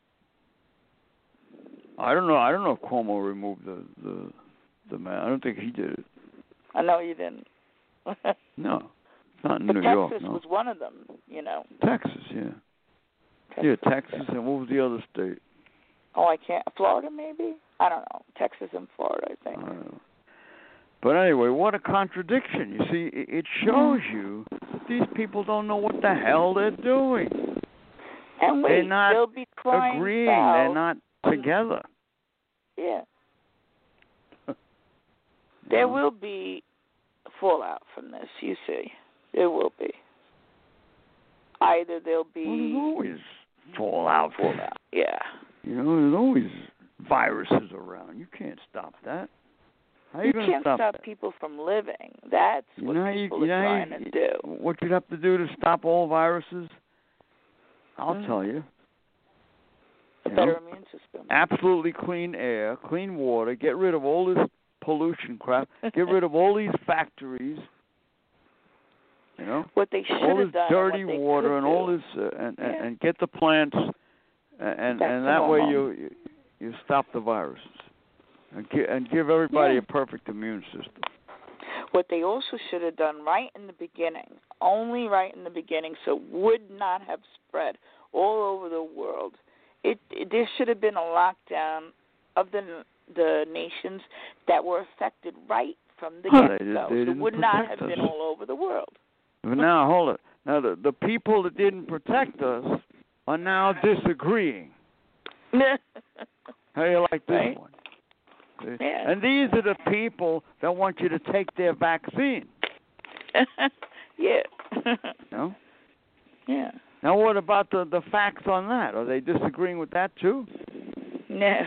I don't know. I don't know if Cuomo removed the the the man. I don't think he did it.
I know you didn't. but
No, not in
Texas
New York. No,
was one of them, you know.
Texas. Yeah,
Texas.
yeah, Texas. And what was the other state?
Oh, I can't. Florida, maybe? I don't know. Texas and Florida, I
I
think.
don't know. But anyway, what a contradiction! You see, it, it shows you that these people don't know what the hell they're doing.
And wait,
They're not
they'll be crying
Agreeing,
foul.
they're not together.
Yeah. There will be fallout from this, you see. There will be. Either there'll be
Well, there's always fallout.
fallout. Yeah.
You know, there's always viruses around. You can't stop that. I How you,
you
gonna
can't
stop,
stop
that?
people from living. That's
You
what
know how
people
you, you
are
know how
trying
you,
to do.
What you'd have to do to stop all viruses? I'll
Mm.
tell you.
A
You
better
know?
immune system.
Absolutely clean air, clean water. Get rid of all this pollution crap. Get rid of all these factories. You know,
what they should
all
have
this
done,
dirty
and what they
water
could
and
do.
all this, uh, and,
Yeah.
and and get the plants, and and,
Back
and
to
that way
normal.
you, you you stop the viruses, and give and give everybody
Yeah.
a perfect immune system.
What they also should have done right in the beginning, only right in the beginning, so it would not have spread all over the world. It, it there should have been a lockdown of the the nations that were affected right from the
Huh.
get
They did-
go.
they
So it
didn't
would not
protect
have
us.
been all over the world.
But now, hold it. Now the the people that didn't protect us are now disagreeing. How do you like this
Right.
one? See?
Yeah.
And these are the people that want you to take their vaccine.
Yeah.
No.
Yeah.
Now, what about the the facts on that? Are they disagreeing with that too?
No.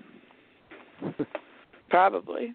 Probably.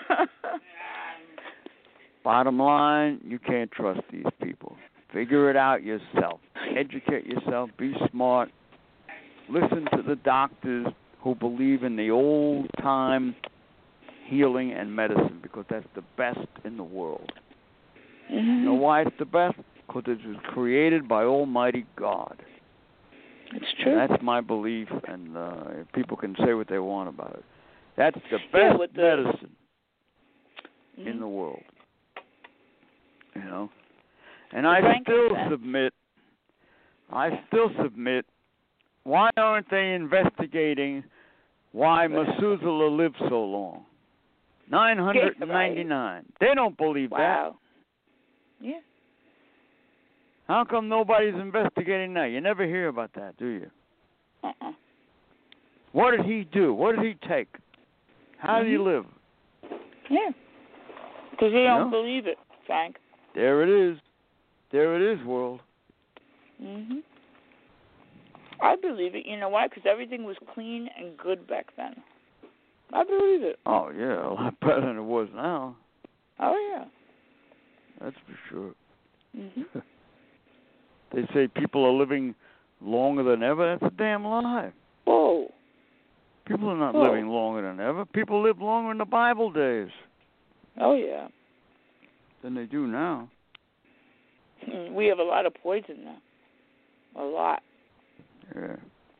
Bottom line, you can't trust these people. Figure it out yourself. Educate yourself. Be smart. Listen to the doctors who believe in the old-time healing and medicine, because that's the best in the world.
Mm-hmm.
You know why it's the best? Because it was created by Almighty God.
It's true.
And that's my belief, and uh, people can say what they want about it. That's the
Yeah,
best
with the-
medicine
Mm-hmm.
in the world. You know? And I
Frankincense.
still submit, I still submit, why aren't they investigating why Methuselah lived so long? nine hundred ninety-nine. They don't believe that.
Wow. Yeah.
How come nobody's investigating that? You never hear about that, do you?
Uh-uh.
What did he do? What did he take? How
Mm-hmm.
did he live?
Yeah. Because they don't
No?
believe it, Frank.
There it is. There it is, world.
Mhm. I believe it. You know why? Because everything was clean and good back then. I believe it.
Oh, yeah, a lot better than it was now.
Oh, yeah.
That's for sure.
Mhm.
They say people are living longer than ever. That's a damn lie.
Whoa.
People are not
Whoa.
living longer than ever. People lived longer in the Bible days
Oh, yeah.
than they do now.
Mm, we have a lot of poison now. A lot.
Yeah.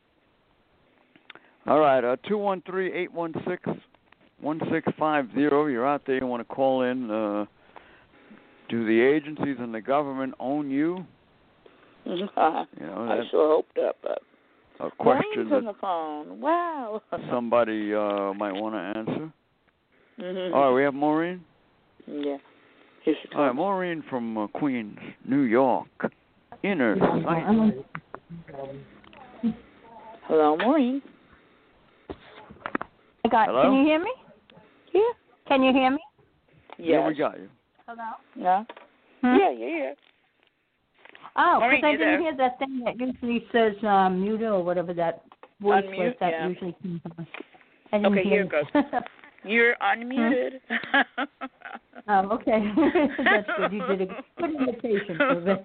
All right, uh, two one three, eight one six, one six five zero. You're out there. You want to call in. Uh, do the agencies and the government own you? You know,
I
that's
sure hope that, but
a question
Maureen's on
that
the phone. Wow.
somebody uh, might want to answer.
Mm-hmm.
All right, we have Maureen.
Yeah. Here she
All right,
comes.
Maureen from uh, Queens, New York. Inner sight.
Hello, Maureen.
I got.
Hello?
Can you hear me?
Yeah.
Can you hear me?
Yes.
Yeah, we got you.
Hello.
Yeah.
Hmm?
Yeah, yeah, yeah.
Oh,
Maureen,
because I
you
didn't
there?
hear that thing that usually says um, mute or whatever that voice was
Unmute,
that
yeah.
usually comes on. I didn't
Okay,
hear
here it
it.
goes. You're unmuted.
Oh, okay. That's good. You did a good imitation of it.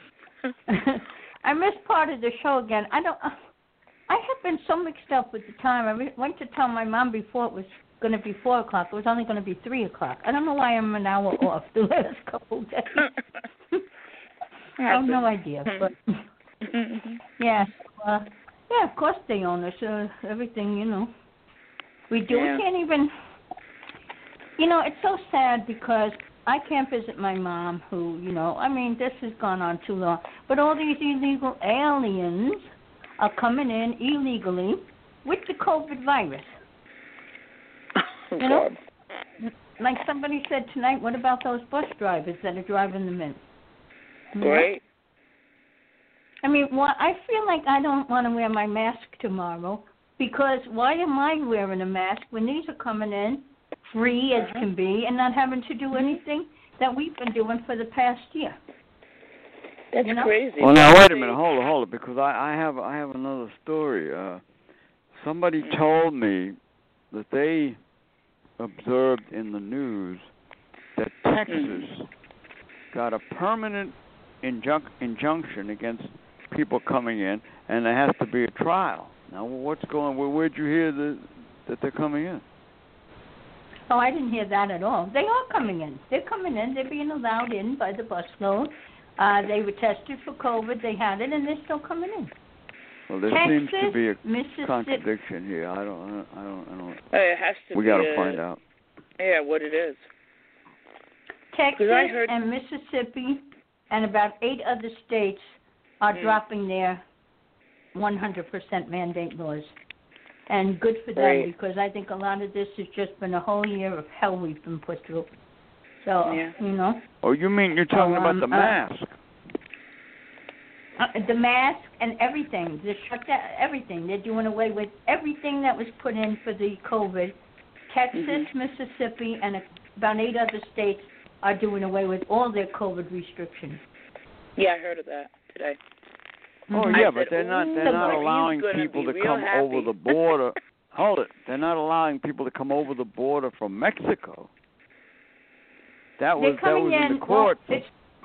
I missed part of the show again. I don't. I have been so mixed up with the time. I re- went to tell my mom before it was going to be four o'clock. It was only going to be three o'clock. I don't know why I'm an hour off the last couple of days. I have no idea. But yeah, uh, yeah. Of course they own us. Uh, everything, you know. We do.
Yeah.
We can't even. You know, it's so sad because I can't visit my mom, who, you know, I mean, this has gone on too long. But all these illegal aliens are coming in illegally with the COVID virus. You know? Like somebody said tonight, what about those bus drivers that are driving them in? You know?
Right.
I mean, well, I feel like I don't want to wear my mask tomorrow because why am I wearing a mask when these are coming in free as can be and not having to do anything that we've been doing for the past year?
That's
You know?
crazy.
Well, now wait a minute, hold it, hold it, because I, I have I have another story. Uh, somebody told me that they observed in the Texas got a permanent injun- injunction against people coming in, and there has to be a trial. Now, what's going? Where, where'd you hear the, that they're coming in?
Oh, I didn't hear that at all. They are coming in. They're coming in. They're being allowed in by the busload. Uh, they were tested for COVID. They had it, and they're still coming in.
Well, there
Texas,
seems to be a
Mississippi.
contradiction here. I don't. I don't. I don't.
It has to
we
be.
got to
a,
find out.
Yeah, what it is.
Texas
heard...
and Mississippi and about eight other states are mm. dropping their one hundred percent mandate laws. And good for them,
right.
because I think a lot of this has just been a whole year of hell we've been put through. So,
yeah.
you know.
Oh, you mean you're talking
um,
about the mask?
Uh, the mask and everything. They shut down everything. They're doing away with everything that was put in for the COVID. Texas, mm-hmm. Mississippi, and about eight other states are doing away with all their COVID restrictions.
Yeah, I heard of that today.
Oh
I
yeah,
said,
but they're not they're not allowing people to come
happy.
over the border. Hold it. They're not allowing people to come over the border from Mexico. That was that was in, in the court.
Well, it's,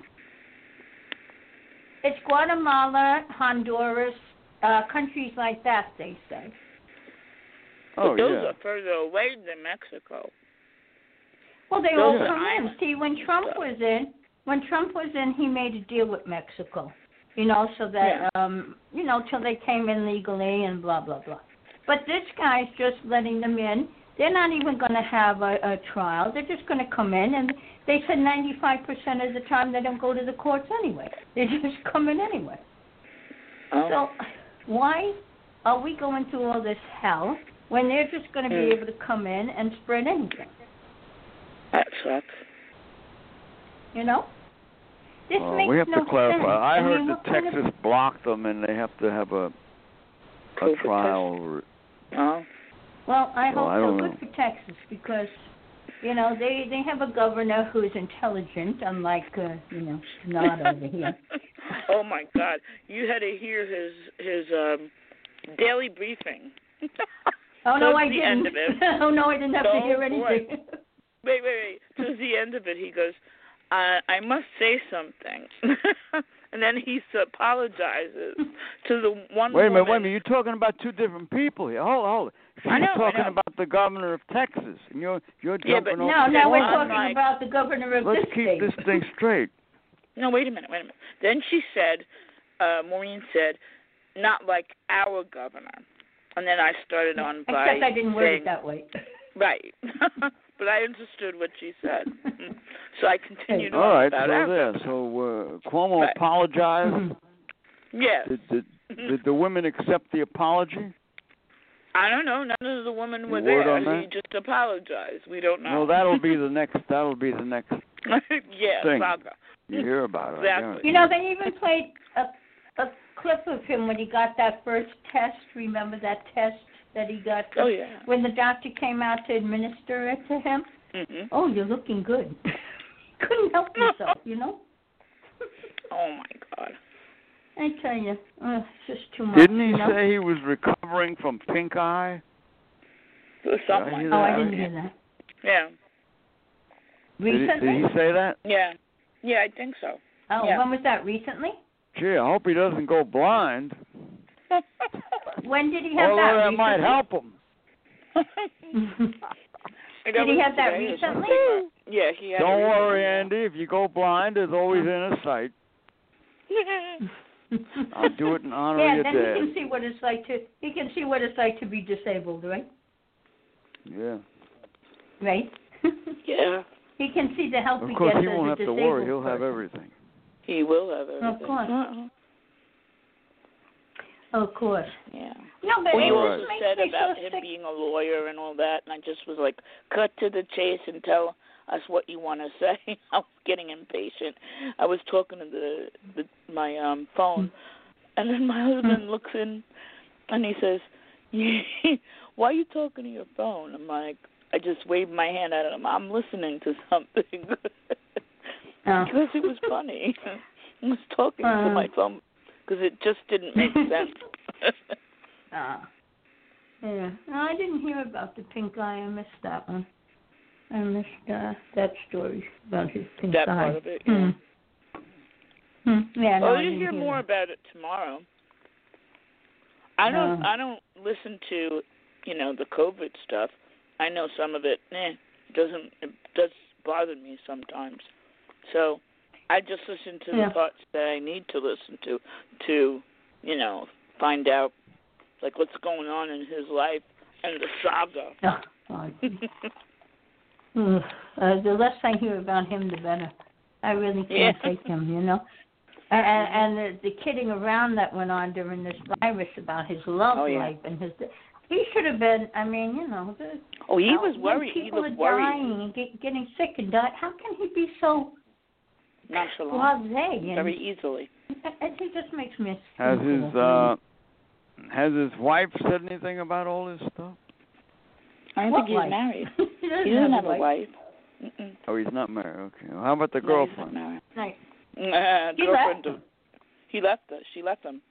it's Guatemala, Honduras, uh, countries like that, they say.
Oh,
but those
yeah.
are further away than Mexico.
Well, they
those
all come in. See, when Trump was in, when Trump was in, he made a deal with Mexico. You know, so that,
yeah.
um, you know, till they came in legally and blah, blah, blah. But this guy's just letting them in. They're not even going to have a, a trial. They're just going to come in, and they said ninety-five percent of the time they don't go to the courts anyway. They just come in anyway.
Oh.
So why are we going through all this hell when they're just going to
mm.
be able to come in and spread anything?
That sucks.
You know? This
well,
makes
we have
no
to clarify.
sense.
I,
I
heard
mean,
that Texas
kind of...
blocked them, and they have to have a a trial over it.
Oh.
Well, I
so
hope
I
so.
don't
Good
know.
for Texas, because, you know, they, they have a governor who's intelligent, unlike, uh, you know, not over here.
Oh, my God. You had to hear his his um, daily briefing.
Oh, no, I
the
didn't.
End of it.
Oh, no, I didn't have
no,
to hear anything.
Boy. Wait, wait, wait. Towards the end of it, he goes, uh, I must say something. And then he apologizes to the one
Wait a minute,
woman.
wait a minute. You're talking about two different people here. Hold, hold. She's
I know,
talking
I know.
about the governor of Texas, and you're you're
Yeah,
jumping
but
over.
No,
to
no, we're
one.
talking
Like,
about the governor of
Let's
this
keep
state.
this thing straight.
No, wait a minute, wait a minute. Then she said, uh, Maureen said, not like our governor. And then I started on by
Except I didn't word
saying,
it that way.
right. But I understood what she said. So I continued
All
on
right,
about
so
our
there.
governor.
So uh, Cuomo
Right.
apologized.
Yes.
Did, did, did the women accept the apology?
I don't know. None of the women were
You word
there.
on that?
He just apologized. We don't know.
No, that'll be the next. That'll be the next
yeah,
thing.
saga.
You hear about it.
Exactly.
You know, they even played a, a clip of him when he got that first test. Remember that test that he got?
Oh, yeah.
When the doctor came out to administer it to him?
Mm-hmm.
Oh, you're looking good. Couldn't help himself, you know?
Oh, my God.
I tell you, uh, it's just too much.
Didn't he
you know?
say he was recovering from pink eye?
Something
Did I hear
like
Oh,
that.
I didn't hear that.
Yeah.
Did he,
Recently?
did he say that?
Yeah. Yeah, I think so.
Oh,
yeah.
when was that? Recently?
Gee, I hope he doesn't go blind.
When did he have
Although
that?
that
Recently?
might help him.
Did he have that recently?
Yeah, he had
Don't
it
worry,
recently,
Andy. If you go blind, it's always in a sight. I'll do it in honor
Yeah,
of
then
your
he
dad.
can see what it's like to he can see what it's like to be disabled, right?
Yeah.
Right?
Yeah.
He can see the help
Of
he
course,
gets
he
as
won't
a
have to
disabled
worry. He'll have
person.
everything.
He will have everything.
Of course.
Uh-uh.
Of course.
Yeah.
No, but
Well,
it
you
Right.
also
just makes
said
me
about
so
him
sick.
being a lawyer and all that, and I just was like, cut to the chase and tell us what you want to say. I was getting impatient. I was talking to the, the my um phone, and then my husband looks in, and he says, why are you talking to your phone? I'm like, I just waved my hand at him. I'm listening to something.
Oh.
Because it was funny. I was talking
Uh.
to my phone because it just didn't make sense.
Ah. Yeah. No, I didn't hear about the pink eye. I missed that one. I missed uh, that story about his pink
That
eye.
part of it, yeah.
Hmm. Hmm. Yeah, no,
Oh,
I
you
didn't
hear
hear
more
that.
about it tomorrow. I don't.
Um,
I don't listen to, you know, the COVID stuff. I know some of it. Eh, doesn't. It does bother me sometimes. So, I just listen to
Yeah.
the parts that I need to listen to, to, you know, find out like what's going on in his life and the saga.
Oh, mm, uh, the less I hear about him, the better. I really can't
Yeah.
take him, you know. And, and, and the, the kidding around that went on during this virus about his love
Oh, yeah.
life and his, he should have been. I mean, you know. The,
Oh, he
how,
was worried.
When
He
people
looked
are
worried.
dying and get, getting sick and dying, how can he be so
Nonchalant.
blasé? And
Very easily.
it, it just makes me.
Has
cynical,
his uh, has his wife said anything about all this stuff?
I don't
What
think he's
wife?
married.
he doesn't,
He doesn't
have,
have a wife. Mm-mm.
Oh, he's not married. Okay. Well, how about the
No, he's not
girlfriend?
married.
Right.
Uh,
He
girlfriend.
left him.
He left us. She left him.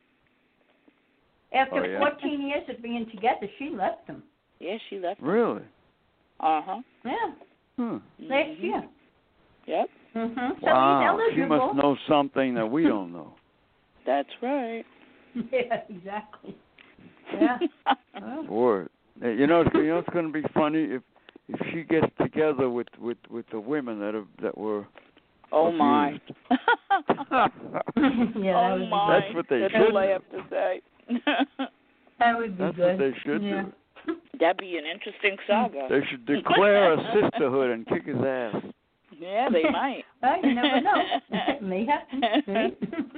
After
Oh, yeah?
fourteen years of being together, she left him.
Yeah, she left him.
Really?
Uh huh.
Yeah,
Hmm.
last year.
Yep,
Mhm. So
Wow.
he's
She
eligible.
must know something that we don't know.
that's right.
Yeah, exactly. Yeah. Well,
Boy, Hey, you know, it's, you know, it's going to be funny if if she gets together with with with the women that have that were.
Oh my.
yeah, that
oh
would be
my.
That's what they
That's
should
all I
do.
have to say.
That would be
That's
good.
what they should
yeah.
do.
That'd be an interesting saga.
They should declare a sisterhood and kick his ass.
Yeah, they might.
Well, you never know. It may happen. Right?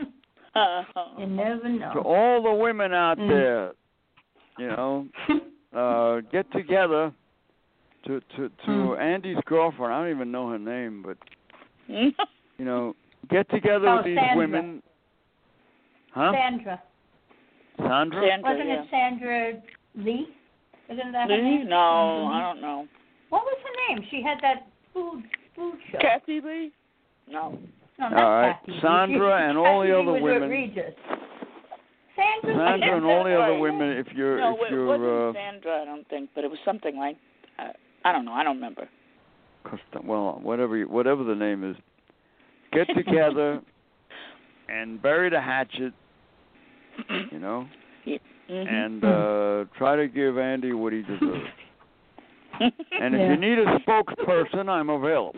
You never
To
know.
all the women out
Mm.
there, you know, uh, get together. To to to
Mm.
Andy's girlfriend, I don't even know her name, but
Mm.
you know, get together
Oh,
with these
Sandra.
women. Huh?
Sandra.
Sandra?
Sandra,
Wasn't
yeah.
it Sandra Lee? Isn't that her
Lee?
name?
No,
Sandra
I
Lee?
don't know.
What was her name? She had that food food show.
Kathy Lee? No.
No, not
All right,
Kathy Lee.
Sandra
She-
and all the
Kathy Lee
other
was
women.
Outrageous. Sandra,
Sandra and all the other
Right.
women. If you're
No,
if
it
you're
wasn't
uh,
Sandra, I don't think, but it was something like, uh, I don't know, I don't remember.
custom, well, whatever you, whatever the name is, get together and bury the hatchet. You know,
Yeah. Mm-hmm.
and uh, try to give Andy what he deserves. And if
Yeah.
you need a spokesperson, I'm available.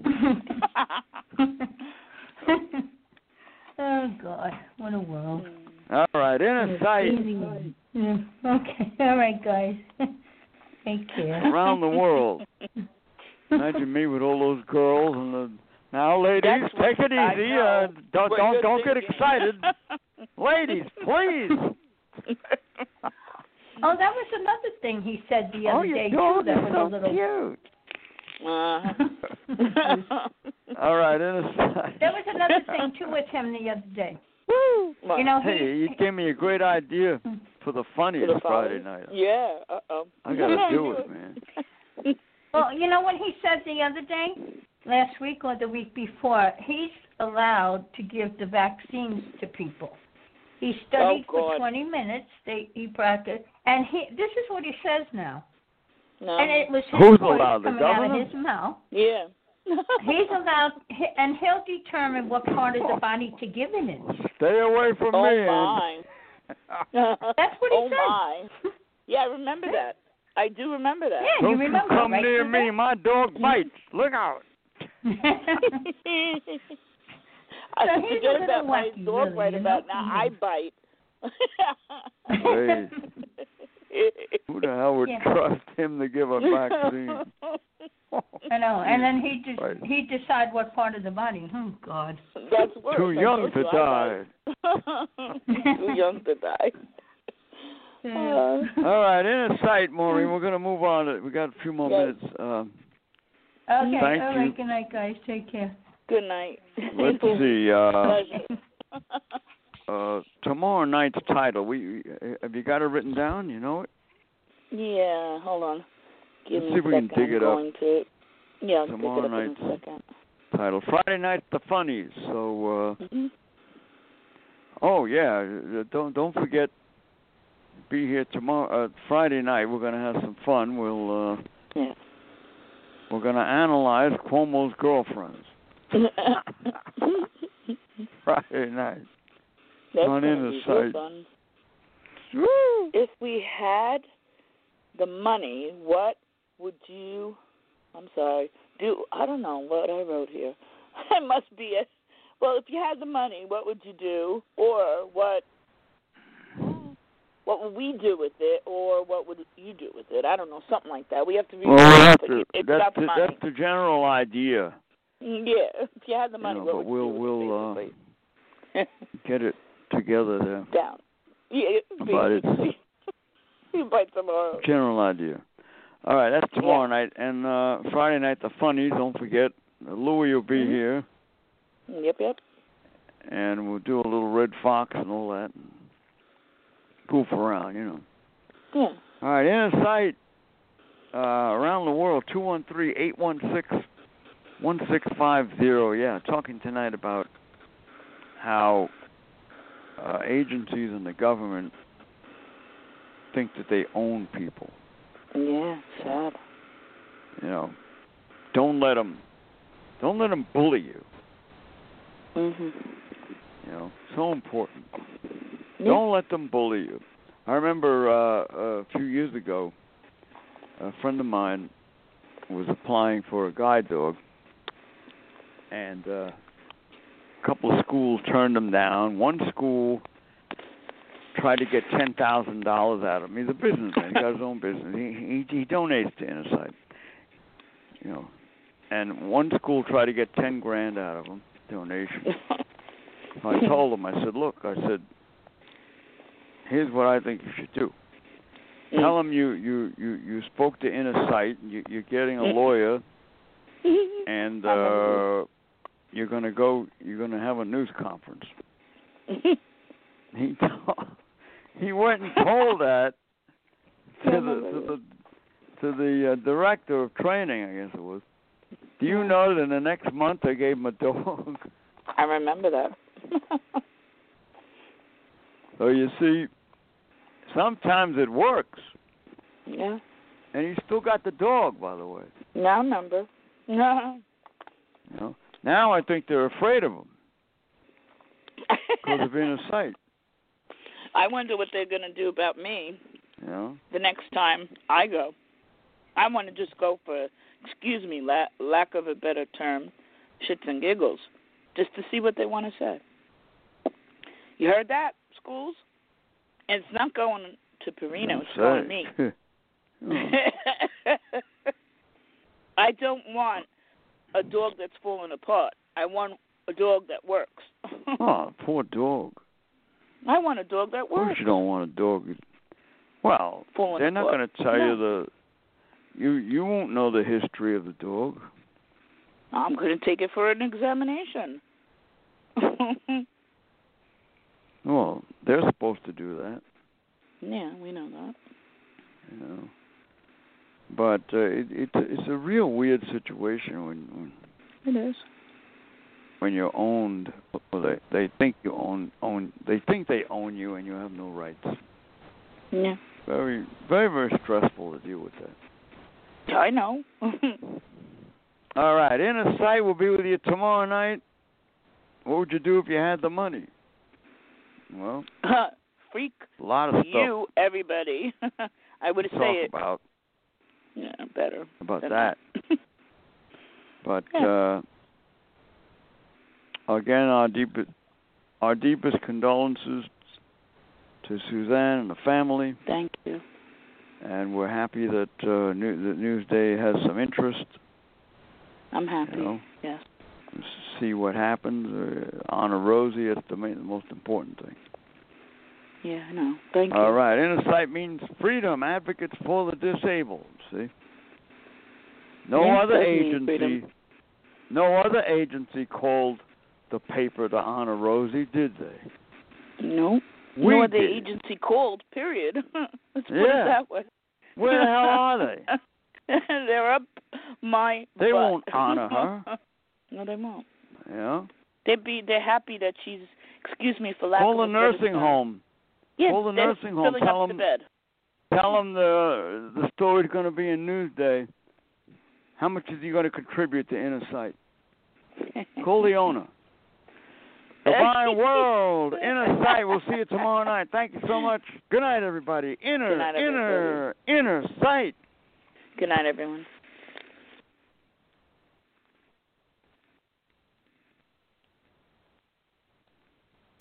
Oh God, what a world.
All right, inner sight
Yeah. Okay. All right, guys. Take care.
around the world. Imagine me with all those girls and the. Now, ladies,
That's
take
what
it
I
easy.
know.
Uh, don't
What
don't
you're
don't get
thinking.
excited, ladies, please.
Oh, that was another thing he said the other
Oh,
day
your dog
too. That
is
was a
so
little.
cute.
Uh-huh.
All right, inner sight.
There was another thing too with him the other day.
Woo.
What?
You know,
Hey,
he,
you gave me a great idea for the funniest
For the
Friday
followers?
night.
Yeah, uh-oh.
I gotta do it, man.
well, you know what he said the other day, last week or the week before. He's allowed to give the vaccines to people. He studied
Oh,
for
God.
twenty minutes. They he practiced, and he. This is what he says now.
No.
And it was his
Who's
voice
allowed, the
coming out
governor?
of his mouth.
Yeah.
He's allowed, he- and he'll determine what part of the body to give it in.
Stay away from
Oh,
me.
my.
That's what he
oh,
said.
my. Yeah, I remember that. I do remember that.
Yeah,
Don't
you remember,
come
right,
near
Susan?
me. My dog bites. Look out.
I
So he's a
forget
little
about my
wacky,
dog
really,
right
you
about
know?
now. I bite.
Hey, who the hell would
Yeah.
trust him to give a vaccine?
I know, and then he just
Right.
he decide what part of the body. Oh God.
That's worse.
Too
I
young
told
to
you I
die.
bite. Too young to die.
Yeah.
Uh,
All right, in a sight, Maureen. We're gonna move on. To, we got a few more
Yes.
minutes. Um,
Okay.
Thank
all
you.
right. Good night, guys. Take care.
good night.
let's see. Uh,
Pleasure.
uh, tomorrow night's title. We have you got it written down? You know it.
Yeah, hold on. Give
Let's
me
see
a
if we can
second.
dig
I'm
it up.
going to, yeah, I'll
Tomorrow
pick it up
night's-
in a second.
Title Friday Night the Funnies. So. Uh,
Mm-hmm.
Oh yeah, uh, don't don't forget. Be here tomorrow, uh, Friday night. We're gonna have some fun. We'll uh,
Yeah.
we're going to analyze Cuomo's girlfriends. Friday night.
That's
on
gonna be real
Insight.
fun.
Woo!
If we had the money, what would you? I'm sorry. Do I don't know what I wrote here. It must be a. Well, if you had the money, what would you do, or what? What would we do with it, or what would you do with it? I don't know, something like that. We have to be.
Well, that's, the,
it's
that's,
about the
the,
money.
that's the general idea.
Yeah, if you had the money,
you know,
what
but
would
we'll
you do
we'll
with
uh,
it,
get it together there.
down. Yeah,
But it's
you bite tomorrow.
general idea. All right, that's tomorrow
Yeah.
night, and uh, Friday night the funnies. Don't forget, Louie will be
Mm-hmm.
here,
Yep, yep.
and we'll do a little Red Fox and all that, and goof around, you know.
Yeah.
All right, Inner Sight uh, around the world, two one three, eight one six, one six five zero. Yeah, talking tonight about how uh, agencies and the government think that they own people.
Yeah, sad.
You know, don't let them, don't let them bully you.
Mhm.
You know, so important.
Yeah.
Don't let them bully you. I remember uh, a few years ago, a friend of mine was applying for a guide dog, and uh, a couple of schools turned him down. One school tried to get ten thousand dollars out of him. He's a businessman. He got his own business. He, he he donates to Inner Sight. You know, and one school tried to get ten grand out of him, donation. I told him, I said, look, I said, here's what I think you should do. Tell them you, you, you, you spoke to Inner Sight, and you, you're getting a lawyer, and uh, you're gonna go. You're gonna have a news conference. He told, he went and told that to the to the to the uh, director of training, I guess it was. Do you know that in the next month they gave him a dog?
I remember that.
So you see, sometimes it works.
Yeah.
And he still got the dog, by the way.
Now I remember. No.
You know, now I think they're afraid of him because of Inner Sight.
I wonder what they're going to do about me
You know.
the next time I go. I want to just go for, excuse me, la- lack of a better term, shits and giggles, just to see what they want to say. You heard that, schools? And it's not going to Perino, it's going to me. I don't want a dog that's falling apart. I want a dog that works.
Oh, poor dog.
I want a dog that
Of course
works.
you don't want a dog. Well,
Falling
they're not
apart.
going to tell
No.
you the. You you won't know the history of the dog.
I'm going to take it for an examination.
Well, they're supposed to do that.
Yeah, we know that.
You know. But uh, it, it's it's a real weird situation when when,
It is.
when you're owned. Well, they they think you own own. They think they own you, and you have no rights.
Yeah.
Very very very stressful to deal with that.
I know.
All right, Inner Sight will be with you tomorrow night. What would you do if you had the money? Well,
Freak
a lot of stuff
you, everybody. I would
to
say
talk
it.
about
Yeah, better.
about
than
that. But
Yeah.
uh, again, our deepest our deepest condolences to Suzanne and the family,
Thank you.
and we're happy that uh, New, that Newsday has some interest.
I'm happy.
You know,
Yes.
to see what happens. Uh, honor Rosie. That's the main, the most important thing.
Yeah, I know. Thank
All
you.
right. Inner Sight means freedom. Advocates for the disabled. See. No
Yeah,
other
does mean
agency.
freedom.
No other agency called the paper to honor Rosie, did they?
No.
We
No other
did.
agency called, period. Let's put
Yeah.
it that way.
Where the hell are they?
They're up my
They
butt.
won't honor her.
No, they won't.
Yeah.
They'd be, they're happy that she's, excuse me for lack
Call
of
the
a better
nursing
term.
home.
Yeah,
Call the
they're
nursing home.
filling
Tell
up
them.
the bed.
Tell them the the story's going to be in Newsday. How much is he going to contribute to Inner Sight? Call the owner. Divine World, Inner Sight. We'll see you tomorrow night. Thank you so much. Good night, everybody. Inner,
night,
inner,
everybody.
inner sight.
Good night, everyone.